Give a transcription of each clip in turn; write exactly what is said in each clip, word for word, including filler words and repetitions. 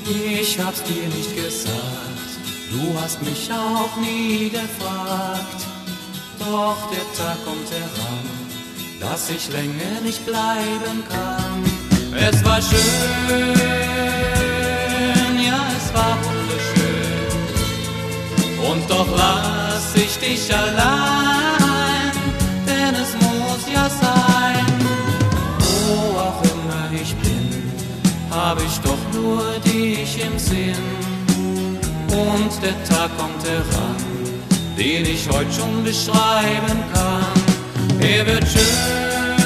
Ich hab's dir nicht gesagt, du hast mich auch nie gefragt. Doch der Tag kommt heran, dass ich länger nicht bleiben kann. Es war schön, ja, es war wunderschön. Und doch lass ich dich allein, denn es muss ja sein. Wo auch immer ich bin, hab ich doch nur dich im Sinn. Und der Tag kommt heran, den ich heute schon beschreiben kann. Er wird schön,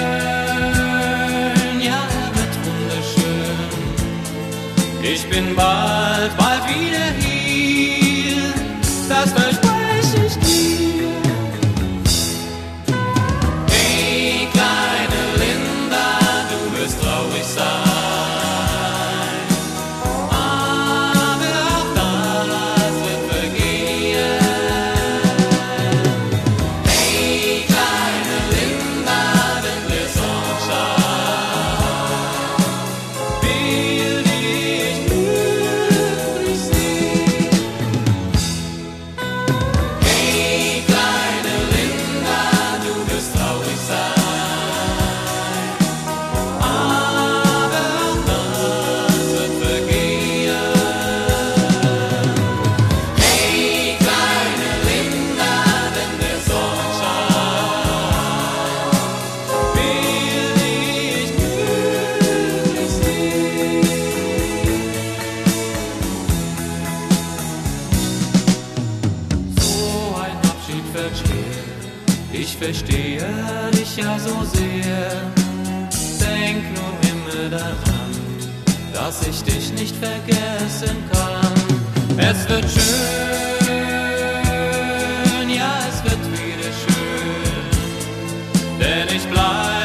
ja, er wird wunderschön. Ich bin bald, bald wieder hier, das verspreche ich dir. Hey, kleine Linda, du wirst traurig sein. Ich verstehe dich ja so sehr. Denk nur immer daran, dass ich dich nicht vergessen kann. Es wird schön, ja, es wird wieder schön, denn ich bleib